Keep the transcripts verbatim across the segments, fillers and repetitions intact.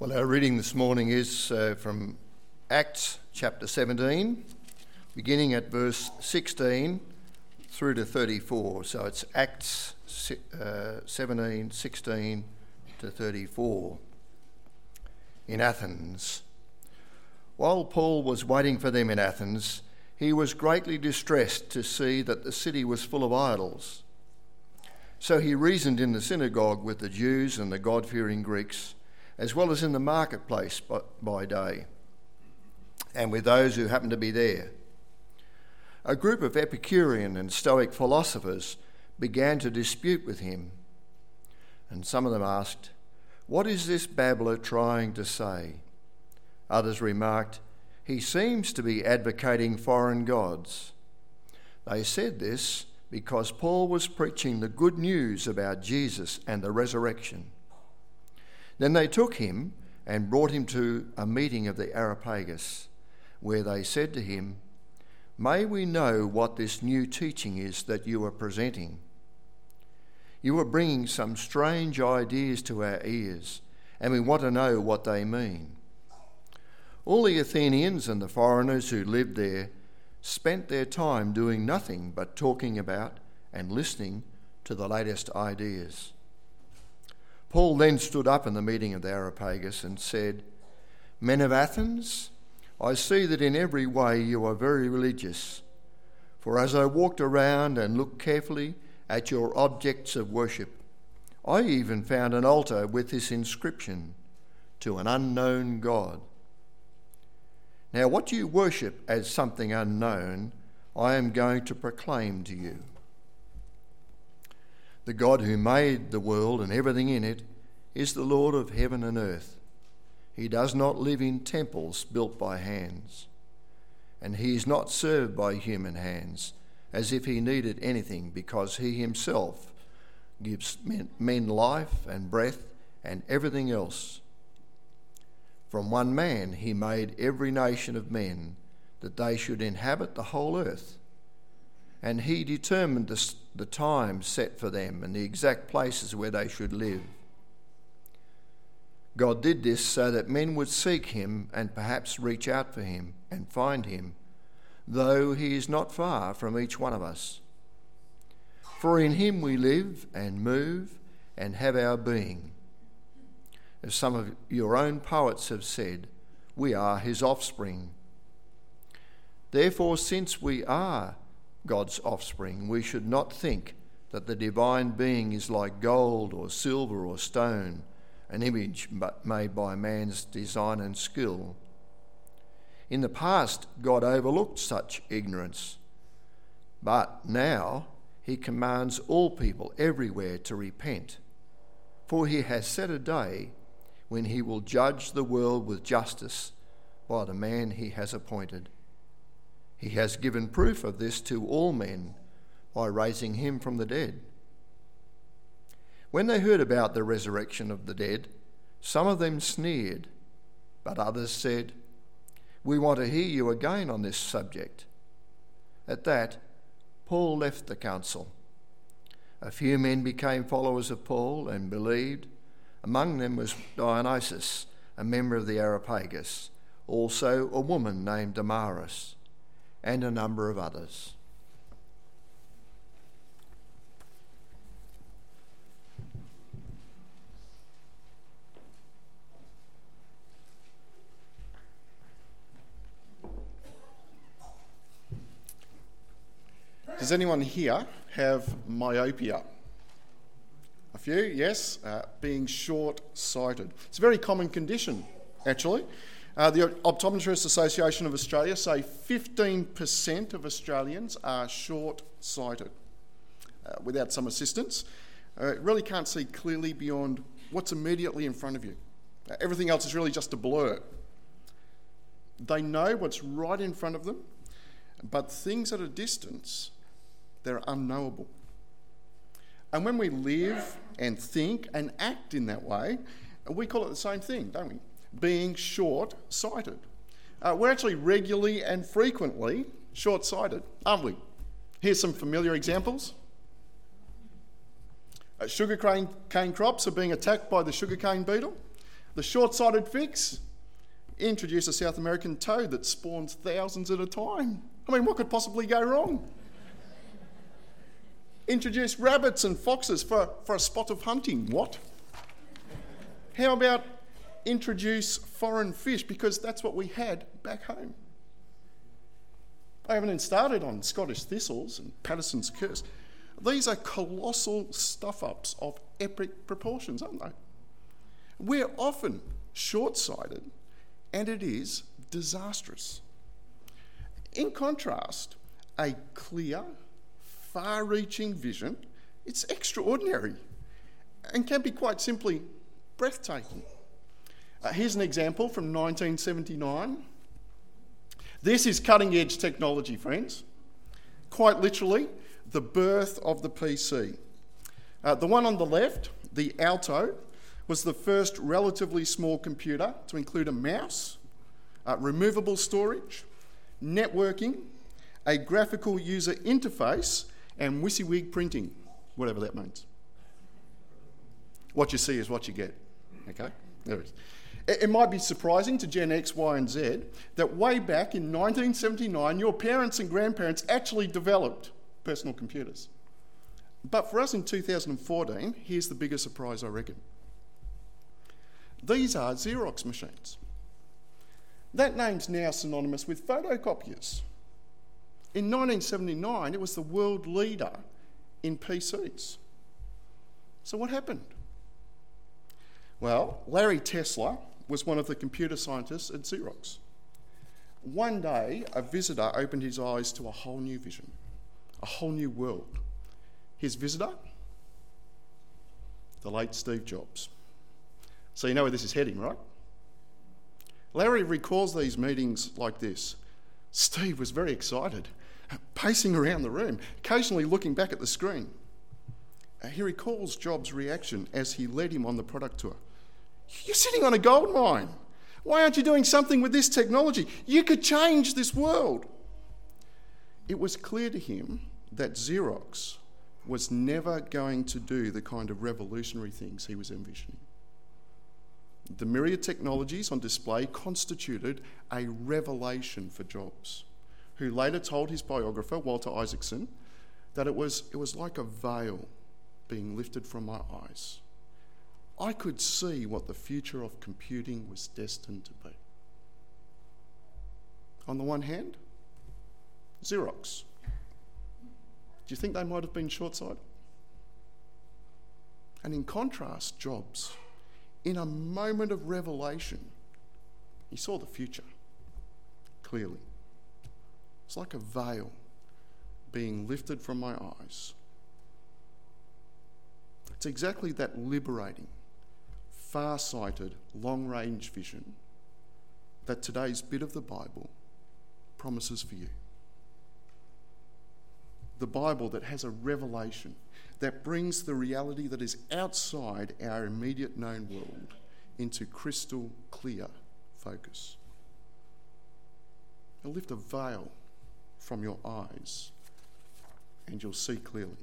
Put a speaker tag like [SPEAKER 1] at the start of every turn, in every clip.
[SPEAKER 1] Well, our reading this morning is uh, from Acts chapter seventeen, beginning at verse sixteen through to thirty-four. So it's Acts uh, seventeen, sixteen to thirty-four. In Athens. While Paul was waiting for them in Athens, he was greatly distressed to see that the city was full of idols. So he reasoned in the synagogue with the Jews and the God-fearing Greeks, as well as in the marketplace by day, and with those who happened to be there. A group of Epicurean and Stoic philosophers began to dispute with him, and some of them asked, "What is this babbler trying to say?" Others remarked, "He seems to be advocating foreign gods." They said this because Paul was preaching the good news about Jesus and the resurrection. Then they took him and brought him to a meeting of the Areopagus, where they said to him, "May we know what this new teaching is that you are presenting? You are bringing some strange ideas to our ears, and we want to know what they mean." All the Athenians and the foreigners who lived there spent their time doing nothing but talking about and listening to the latest ideas. Paul then stood up in the meeting of the Areopagus and said, "Men of Athens, I see that in every way you are very religious. For as I walked around and looked carefully at your objects of worship, I even found an altar with this inscription, 'To an unknown God.' Now what you worship as something unknown, I am going to proclaim to you. The God who made the world and everything in it is the Lord of heaven and earth. He does not live in temples built by hands, and he is not served by human hands as if he needed anything, because he himself gives men, men life and breath and everything else. From one man he made every nation of men that they should inhabit the whole earth, and he determined the, the time set for them and the exact places where they should live. God did this so that men would seek him and perhaps reach out for him and find him, though he is not far from each one of us. For in him we live and move and have our being. As some of your own poets have said, we are his offspring. Therefore, since we are God's offspring, we should not think that the divine being is like gold or silver or stone, an image made by man's design and skill. In the past, God overlooked such ignorance, but now he commands all people everywhere to repent, for he has set a day when he will judge the world with justice by the man he has appointed. He has given proof of this to all men by raising him from the dead. When they heard about the resurrection of the dead, some of them sneered, but others said, "We want to hear you again on this subject." At that, Paul left the council. A few men became followers of Paul and believed. Among them was Dionysius, a member of the Areopagus, also a woman named Damaris, and a number of others.
[SPEAKER 2] Does anyone here have myopia? A few, yes, uh, being short-sighted. It's a very common condition, actually. Uh, the Optometrists Association of Australia say fifteen percent of Australians are short-sighted uh, without some assistance. Uh, really can't see clearly beyond what's immediately in front of you. Uh, everything else is really just a blur. They know what's right in front of them, but things at a distance, they're unknowable. And when we live and think and act in that way, we call it the same thing, don't we? Being short-sighted. Uh, we're actually regularly and frequently short-sighted, aren't we? Here's some familiar examples. Uh, sugarcane cane crops are being attacked by the sugarcane beetle. The short-sighted fix? Introduce a South American toad that spawns thousands at a time. I mean, what could possibly go wrong? Introduce rabbits and foxes for, for a spot of hunting. What? How about introduce foreign fish, because that's what we had back home. I haven't even started on Scottish thistles and Patterson's curse. These are colossal stuff-ups of epic proportions, aren't they? We're often short-sighted, and it is disastrous. In contrast, a clear, far-reaching vision, it's extraordinary and can be quite simply breathtaking. Uh, here's an example from nineteen seventy-nine. This is cutting-edge technology, friends. Quite literally, the birth of the P C. Uh, the one on the left, the Alto, was the first relatively small computer to include a mouse, uh, removable storage, networking, a graphical user interface, and WYSIWYG printing, whatever that means. What you see is what you get. Okay? There it is. It might be surprising to Gen X, Y and Z that way back in nineteen seventy-nine, your parents and grandparents actually developed personal computers. But for us in two thousand fourteen, here's the bigger surprise, I reckon. These are Xerox machines. That name's now synonymous with photocopiers. In nineteen seventy-nine, it was the world leader in P Cs. So what happened? Well, Larry Tesler was one of the computer scientists at Xerox. One day, a visitor opened his eyes to a whole new vision, a whole new world. His visitor? The late Steve Jobs. So you know where this is heading, right? Larry recalls these meetings like this. Steve was very excited, pacing around the room, occasionally looking back at the screen. He recalls Jobs' reaction as he led him on the product tour. You're sitting on a gold mine. Why aren't you doing something with this technology? You could change this world. It was clear to him that Xerox was never going to do the kind of revolutionary things he was envisioning. The myriad technologies on display constituted a revelation for Jobs, who later told his biographer, Walter Isaacson, that it was, it was like a veil being lifted from my eyes. I could see what the future of computing was destined to be. On the one hand, Xerox. Do you think they might have been short-sighted? And in contrast, Jobs, in a moment of revelation, he saw the future clearly. It's like a veil being lifted from my eyes. It's exactly that liberating, far-sighted, long-range vision that today's bit of the Bible promises for you. The Bible that has a revelation that brings the reality that is outside our immediate known world into crystal clear focus. It'll lift a veil from your eyes and you'll see clearly.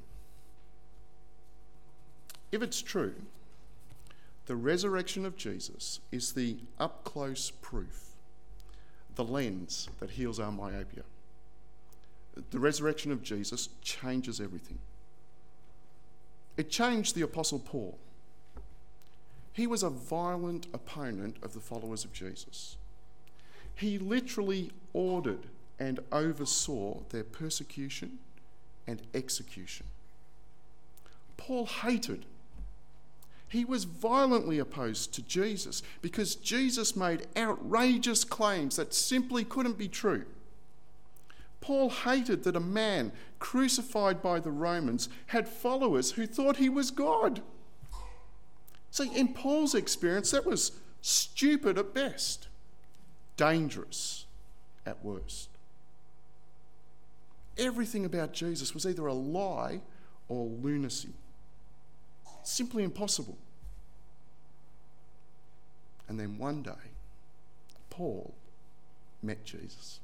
[SPEAKER 2] If it's true, the resurrection of Jesus is the up-close proof, the lens that heals our myopia. The resurrection of Jesus changes everything. It changed the Apostle Paul. He was a violent opponent of the followers of Jesus. He literally ordered and oversaw their persecution and execution. Paul hated. He was violently opposed to Jesus because Jesus made outrageous claims that simply couldn't be true. Paul hated that a man crucified by the Romans had followers who thought he was God. See, in Paul's experience, that was stupid at best, dangerous at worst. Everything about Jesus was either a lie or lunacy. Simply impossible. And then one day, Paul met Jesus.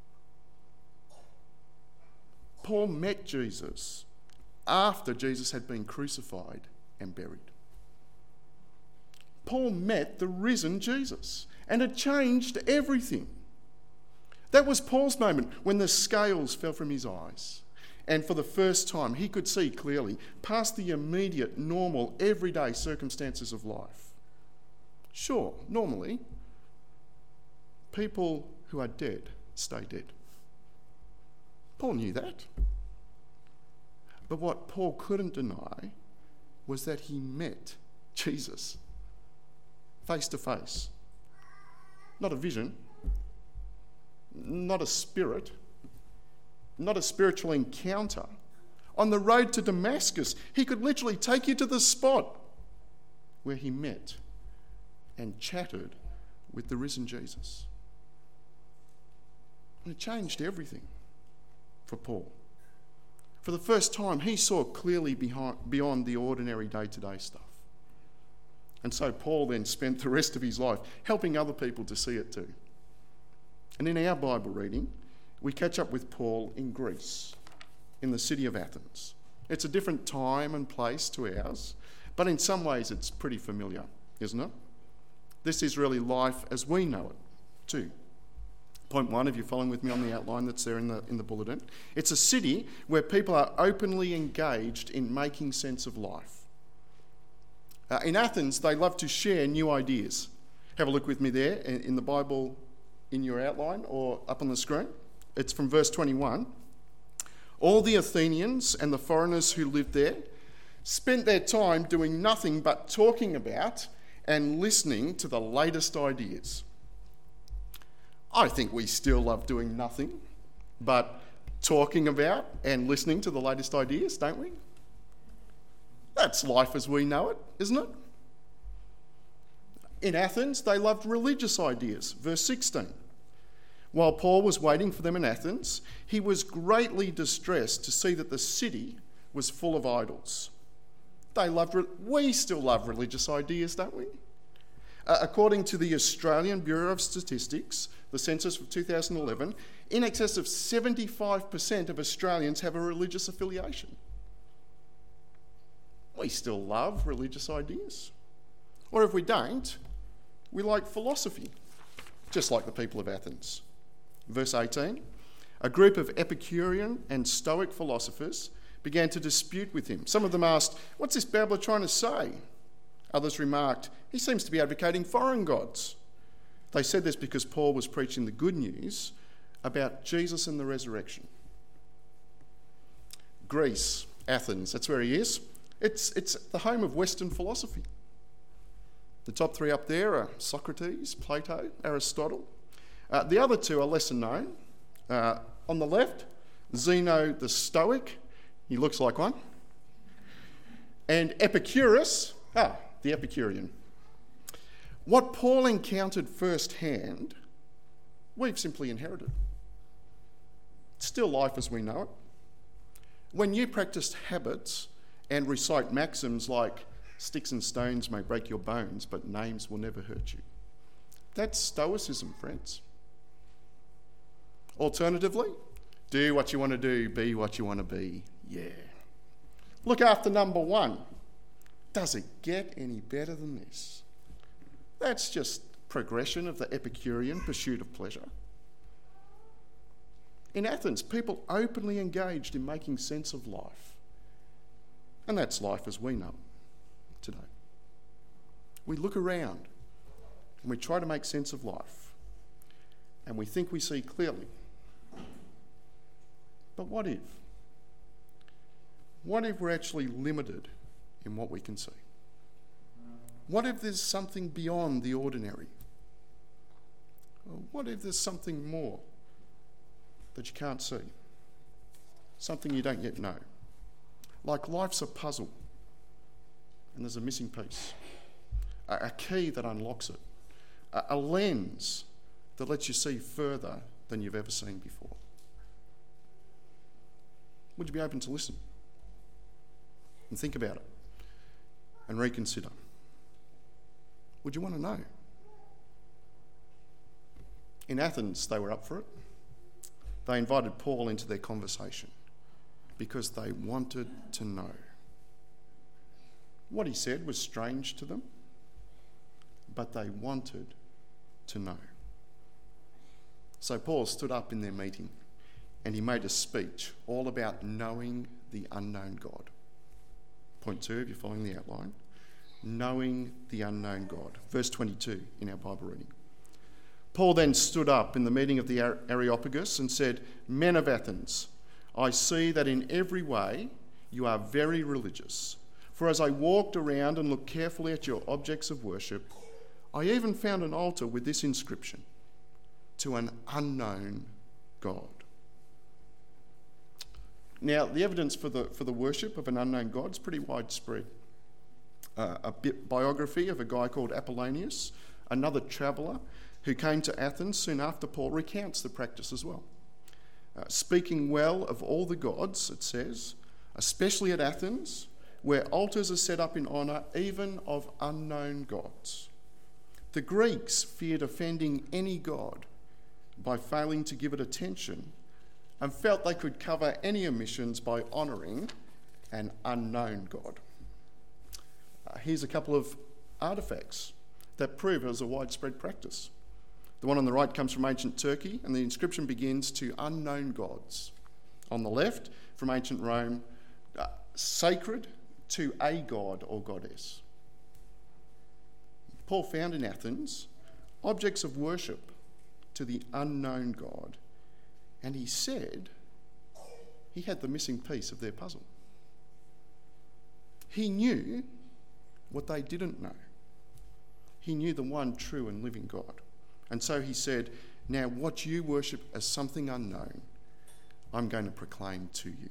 [SPEAKER 2] Paul met Jesus after Jesus had been crucified and buried. Paul met the risen Jesus, and it changed everything. That was Paul's moment when the scales fell from his eyes. And for the first time, he could see clearly past the immediate, normal, everyday circumstances of life. Sure, normally, people who are dead stay dead. Paul knew that. But what Paul couldn't deny was that he met Jesus face to face. Not a vision, not a spirit, not a spiritual encounter. On the road to Damascus, he could literally take you to the spot where he met and chatted with the risen Jesus. And it changed everything for Paul. For the first time, he saw clearly behind, beyond the ordinary day-to-day stuff. And so Paul then spent the rest of his life helping other people to see it too. And in our Bible reading, we catch up with Paul in Greece, in the city of Athens. It's a different time and place to ours, but in some ways it's pretty familiar, isn't it? This is really life as we know it too. Point one, if you're following with me on the outline that's there in the, in the bulletin, it's a city where people are openly engaged in making sense of life. Uh, in Athens, they love to share new ideas. Have a look with me there in, in the Bible in your outline or up on the screen. It's from verse twenty-one. All the Athenians and the foreigners who lived there spent their time doing nothing but talking about and listening to the latest ideas. I think we still love doing nothing but talking about and listening to the latest ideas, don't we? That's life as we know it, isn't it? In Athens, they loved religious ideas. Verse sixteen. While Paul was waiting for them in Athens, he was greatly distressed to see that the city was full of idols. They loved. Re- we still love religious ideas, don't we? Uh, according to the Australian Bureau of Statistics, the census of two thousand eleven, in excess of seventy-five percent of Australians have a religious affiliation. We still love religious ideas. Or if we don't, we like philosophy, just like the people of Athens. Verse eighteen, a group of Epicurean and Stoic philosophers began to dispute with him. Some of them asked, "What's this babbler trying to say?" Others remarked, "He seems to be advocating foreign gods." They said this because Paul was preaching the good news about Jesus and the resurrection. Greece, Athens, that's where he is. It's, it's the home of Western philosophy. The top three up there are Socrates, Plato, Aristotle. Uh, the other two are lesser known. Uh, on the left, Zeno the Stoic. He looks like one. And Epicurus, ah, the Epicurean. What Paul encountered firsthand, we've simply inherited. It's still life as we know it. When you practice habits and recite maxims like sticks and stones may break your bones, but names will never hurt you. That's Stoicism, friends. Alternatively, do what you want to do, be what you want to be. Yeah. Look after number one. Does it get any better than this? That's just progression of the Epicurean pursuit of pleasure. In Athens, people openly engaged in making sense of life. And that's life as we know it today. We look around and we try to make sense of life. And we think we see clearly. But what if? What if we're actually limited in what we can see? What if there's something beyond the ordinary? Or what if there's something more that you can't see? Something you don't yet know? Like life's a puzzle and there's a missing piece. A, a key that unlocks it. A, a lens that lets you see further than you've ever seen before. Would you be open to listen and think about it and reconsider? Would you want to know? In Athens, they were up for it. They invited Paul into their conversation because they wanted to know. What he said was strange to them, but they wanted to know. So Paul stood up in their meeting and he made a speech all about knowing the unknown God. Point two, if you're following the outline, knowing the unknown God. Verse twenty-two in our Bible reading. Paul then stood up in the meeting of the Areopagus and said, "Men of Athens, I see that in every way you are very religious. For as I walked around and looked carefully at your objects of worship, I even found an altar with this inscription, to an unknown God." Now, the evidence for the, for the worship of an unknown God is pretty widespread. Uh, a bit biography of a guy called Apollonius, another traveller who came to Athens soon after Paul, recounts the practice as well. Uh, speaking well of all the gods, it says, especially at Athens, where altars are set up in honour even of unknown gods. The Greeks feared offending any god by failing to give it attention and felt they could cover any omissions by honouring an unknown God. Uh, here's a couple of artefacts that prove it was a widespread practice. The one on the right comes from ancient Turkey, and the inscription begins to unknown gods. On the left, from ancient Rome, uh, sacred to a god or goddess. Paul found in Athens objects of worship to the unknown God, and he said he had the missing piece of their puzzle. He knew what they didn't know. He knew the one true and living God. And so he said, "Now what you worship as something unknown, I'm going to proclaim to you."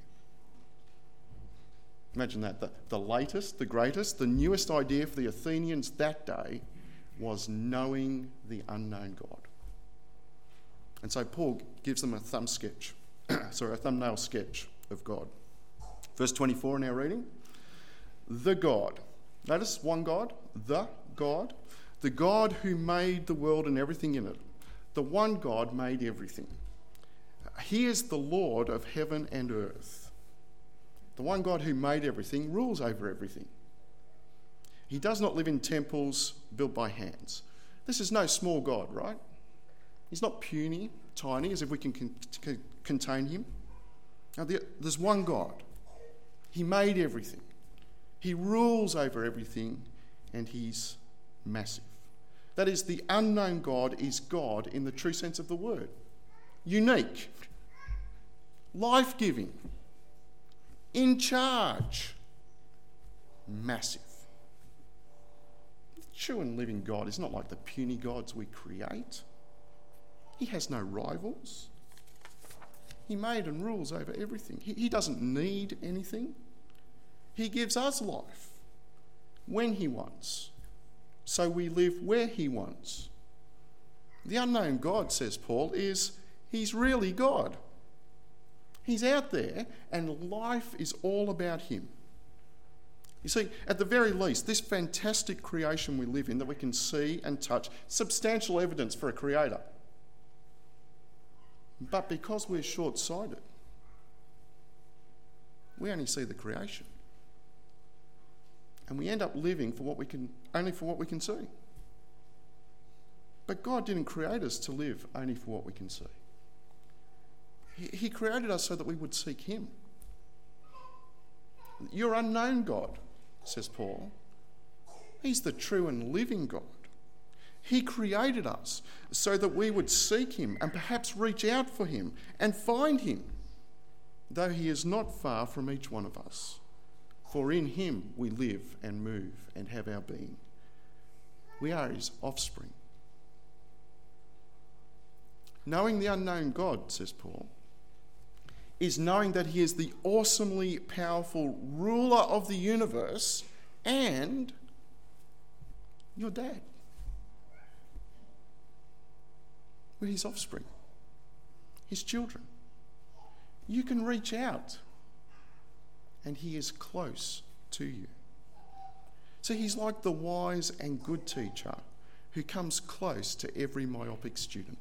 [SPEAKER 2] Imagine that. The, the latest, the greatest, the newest idea for the Athenians that day was knowing the unknown God. And so Paul gives them a thumb sketch, sorry, a thumbnail sketch of God. Verse twenty-four in our reading. The God. Notice one God, the God. The God who made the world and everything in it. The one God made everything. He is the Lord of heaven and earth. The one God who made everything rules over everything. He does not live in temples built by hands. This is no small God, right? He's not puny, tiny, as if we can con- con- contain him. Now, there's one God. He made everything. He rules over everything, and he's massive. That is, the unknown God is God in the true sense of the word. Unique, life-giving, in charge, massive. The true and living God is not like the puny gods we create. He has no rivals. He made and rules over everything. He, he doesn't need anything. He gives us life when he wants, so we live where he wants. The unknown God, says Paul, is he's really God. He's out there and life is all about him. You see, at the very least, this fantastic creation we live in that we can see and touch, substantial evidence for a creator. But because we're short-sighted, we only see the creation. And we end up living for what we can, only for what we can see. But God didn't create us to live only for what we can see. He, he created us so that we would seek him. Your unknown God, says Paul, he's the true and living God. He created us so that we would seek him and perhaps reach out for him and find him, though he is not far from each one of us. For in him we live and move and have our being. We are his offspring. Knowing the unknown God, says Paul, is knowing that he is the awesomely powerful ruler of the universe and your dad. We're his offspring, his children. You can reach out and he is close to you. So he's like the wise and good teacher who comes close to every myopic student.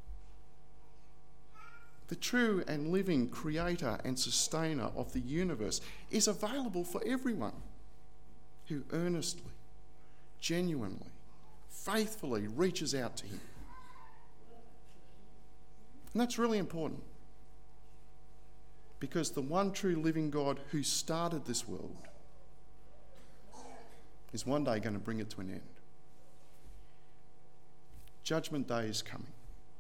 [SPEAKER 2] The true and living creator and sustainer of the universe is available for everyone who earnestly, genuinely, faithfully reaches out to him. And that's really important, because the one true living God who started this world is one day going to bring it to an end. Judgment Day is coming.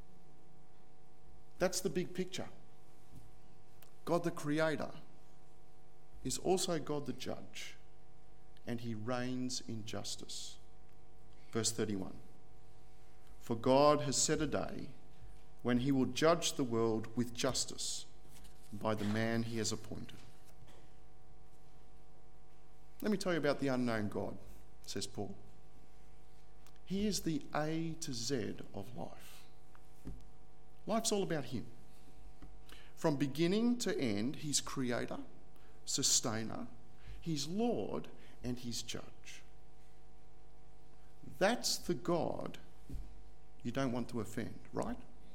[SPEAKER 2] That's the big picture. God the Creator is also God the Judge, and he reigns in justice. Verse thirty-one. For God has set a day when he will judge the world with justice by the man he has appointed. Let me tell you about the unknown God, says Paul. He is the A to Z of life. Life's all about him. From beginning to end, he's creator, sustainer, he's Lord, and he's judge. That's the God you don't want to offend, right?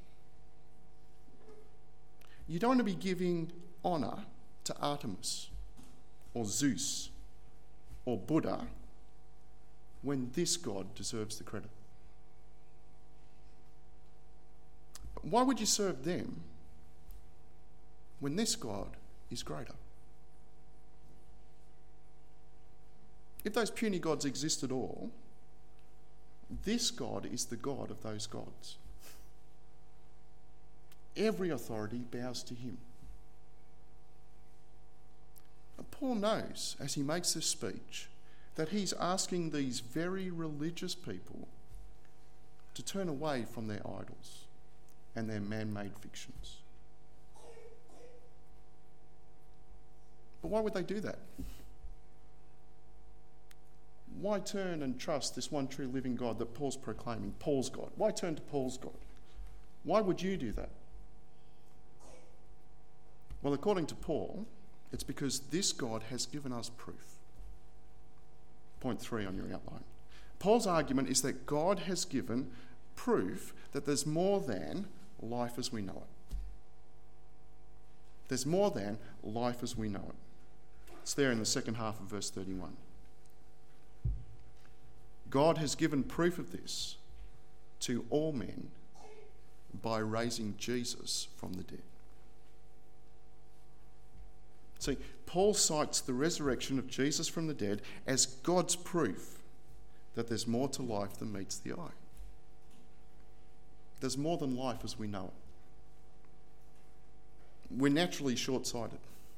[SPEAKER 2] You don't want to be giving honour to Artemis or Zeus or Buddha when this God deserves the credit. Why would you serve them when this God is greater? If those puny gods exist at all, this God is the God of those gods. Every authority bows to him. Paul knows, as he makes this speech, that he's asking these very religious people to turn away from their idols and their man-made fictions. But why would they do that? Why turn and trust this one true living God that Paul's proclaiming, Paul's God? Why turn to Paul's God? Why would you do that? Well, according to Paul, it's because this God has given us proof. Point three on your outline. Paul's argument is that God has given proof that there's more than life as we know it. There's more than life as we know it. It's there in the second half of verse thirty-one. God has given proof of this to all men by raising Jesus from the dead. See, Paul cites the resurrection of Jesus from the dead as God's proof that there's more to life than meets the eye. There's more than life as we know it. We're naturally short-sighted.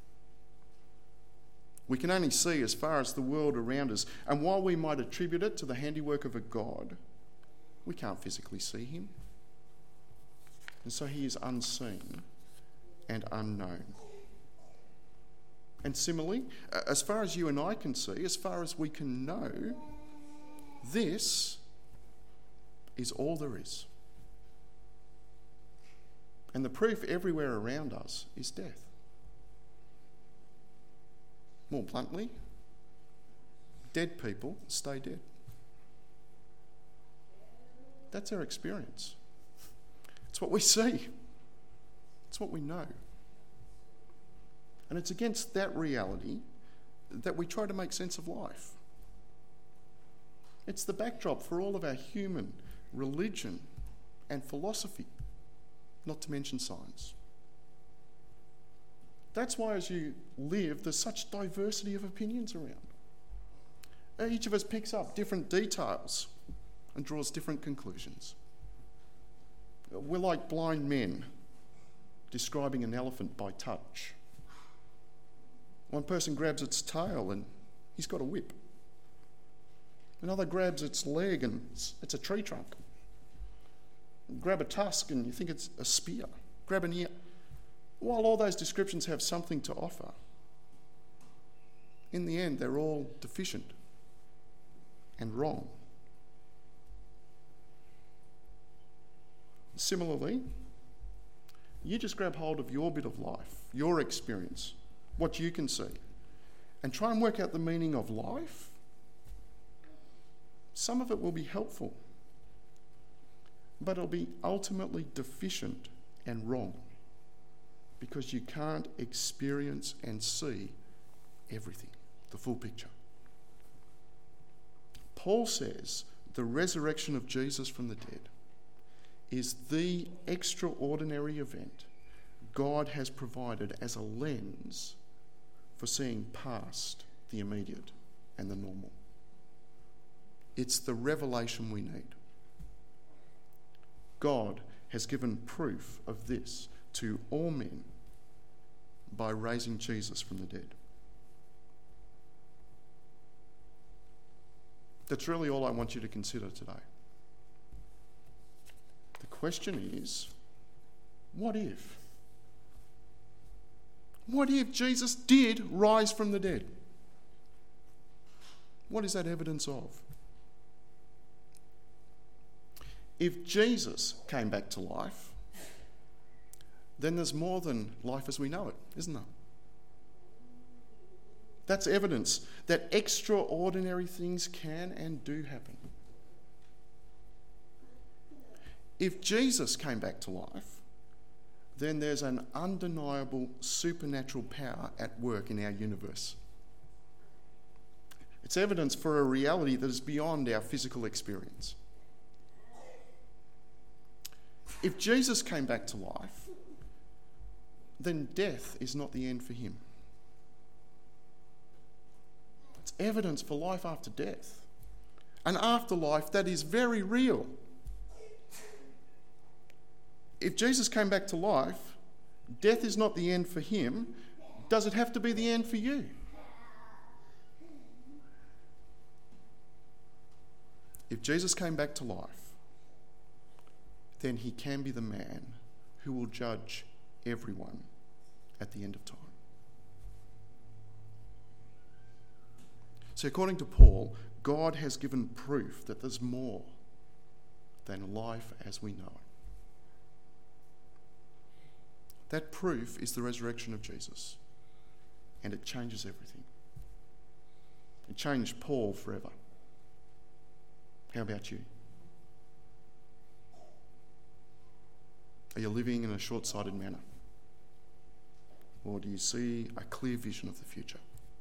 [SPEAKER 2] We can only see as far as the world around us, and while we might attribute it to the handiwork of a God, we can't physically see him. And so he is unseen and unknown. And similarly, as far as you and I can see, as far as we can know, this is all there is. And the proof everywhere around us is death. More bluntly, dead people stay dead. That's our experience. It's what we see. It's what we know. And it's against that reality that we try to make sense of life. It's the backdrop for all of our human religion and philosophy, not to mention science. That's why as you live, there's such diversity of opinions around. Each of us picks up different details and draws different conclusions. We're like blind men describing an elephant by touch. One person grabs its tail and he's got a whip. Another grabs its leg and it's, it's a tree trunk. Grab a tusk and you think it's a spear. Grab an ear. While all those descriptions have something to offer, in the end they're all deficient and wrong. Similarly, you just grab hold of your bit of life, your experience, what you can see, and try and work out the meaning of life. Some of it will be helpful, but it'll be ultimately deficient and wrong because you can't experience and see everything, the full picture. Paul says the resurrection of Jesus from the dead is the extraordinary event God has provided as a lens for seeing past the immediate and the normal. It's the revelation we need. God has given proof of this to all men by raising Jesus from the dead. That's really all I want you to consider today. The question is, what if? What if Jesus did rise from the dead? What is that evidence of? If Jesus came back to life, then there's more than life as we know it, isn't there? That's evidence that extraordinary things can and do happen. If Jesus came back to life, then there's an undeniable supernatural power at work in our universe. It's evidence for a reality that is beyond our physical experience. If Jesus came back to life, then death is not the end for him. It's evidence for life after death, an afterlife that is very real. If Jesus came back to life, death is not the end for him. Does it have to be the end for you? If Jesus came back to life, then he can be the man who will judge everyone at the end of time. So according to Paul, God has given proof that there's more than life as we know it. That proof is the resurrection of Jesus, and it changes everything. It changed Paul forever. How about you? Are you living in a short-sighted manner? Or do you see a clear vision of the future?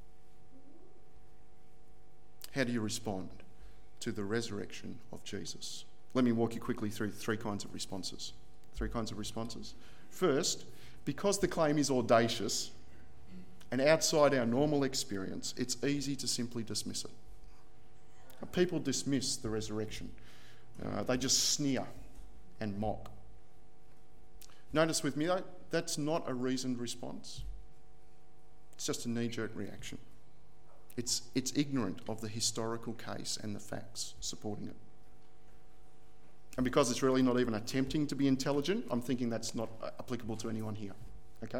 [SPEAKER 2] How do you respond to the resurrection of Jesus? Let me walk you quickly through three kinds of responses. Three kinds of responses. First, because the claim is audacious and outside our normal experience, it's easy to simply dismiss it. People dismiss the resurrection. Uh, they just sneer and mock. Notice with me, though, that's not a reasoned response. It's just a knee-jerk reaction. It's, it's ignorant of the historical case and the facts supporting it. And because it's really not even attempting to be intelligent, I'm thinking that's not applicable to anyone here. Okay?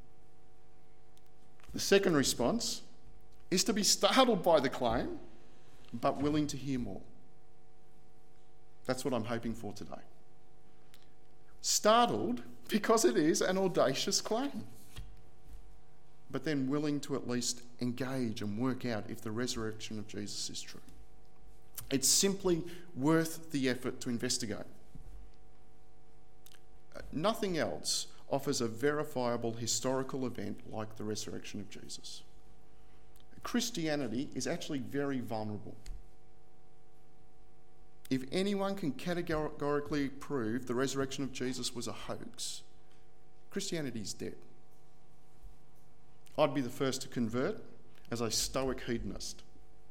[SPEAKER 2] The second response is to be startled by the claim, but willing to hear more. That's what I'm hoping for today. Startled because it is an audacious claim, but then willing to at least engage and work out if the resurrection of Jesus is true. It's simply worth the effort to investigate. Nothing else offers a verifiable historical event like the resurrection of Jesus. Christianity is actually very vulnerable. If anyone can categorically prove the resurrection of Jesus was a hoax, Christianity is dead. I'd be the first to convert as a stoic hedonist.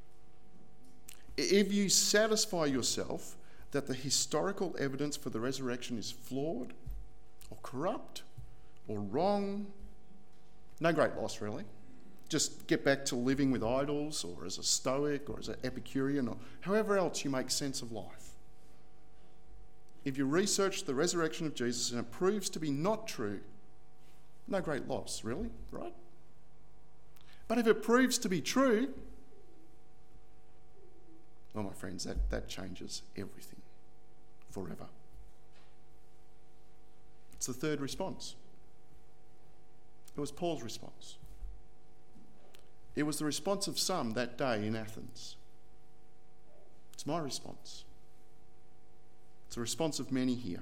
[SPEAKER 2] If you satisfy yourself that the historical evidence for the resurrection is flawed or corrupt or wrong, no great loss really. Just get back to living with idols or as a Stoic or as an Epicurean or however else you make sense of life. If you research the resurrection of Jesus and it proves to be not true, no great loss, really, right? But if it proves to be true, well, my friends, that, that changes everything forever. It's the third response. It was Paul's response. It was the response of some that day in Athens. It's my response. It's the response of many here.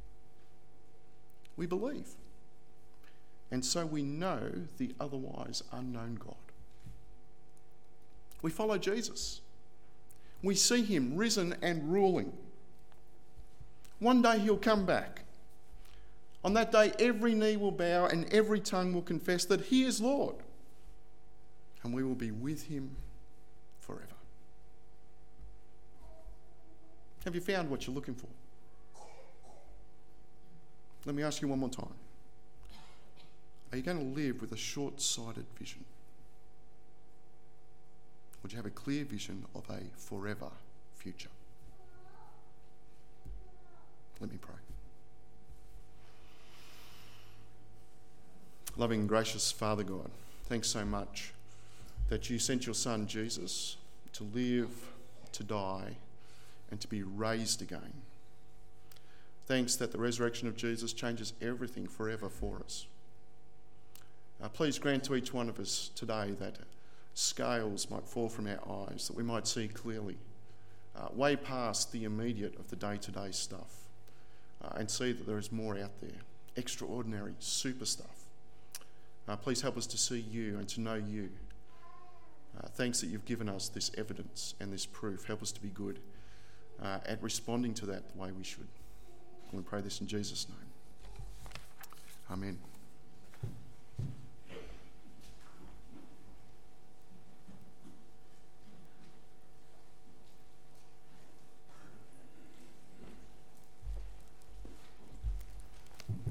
[SPEAKER 2] We believe. And so we know the otherwise unknown God. We follow Jesus. We see him risen and ruling. One day he'll come back. On that day, every knee will bow and every tongue will confess that he is Lord. And we will be with him forever. Have you found what you're looking for? Let me ask you one more time. Are you going to live with a short-sighted vision? Would you have a clear vision of a forever future? Let me pray. Loving and gracious Father God, thanks so much that you sent your Son Jesus to live, to die, and to be raised again. Thanks that the resurrection of Jesus changes everything forever for us. Uh, please grant to each one of us today that scales might fall from our eyes, that we might see clearly, uh, way past the immediate of the day-to-day stuff, uh, and see that there is more out there, extraordinary, super stuff. Uh, please help us to see you and to know you. Uh, thanks that you've given us this evidence and this proof. Help us to be good uh, at responding to that the way we should. We pray this in Jesus' name. Amen.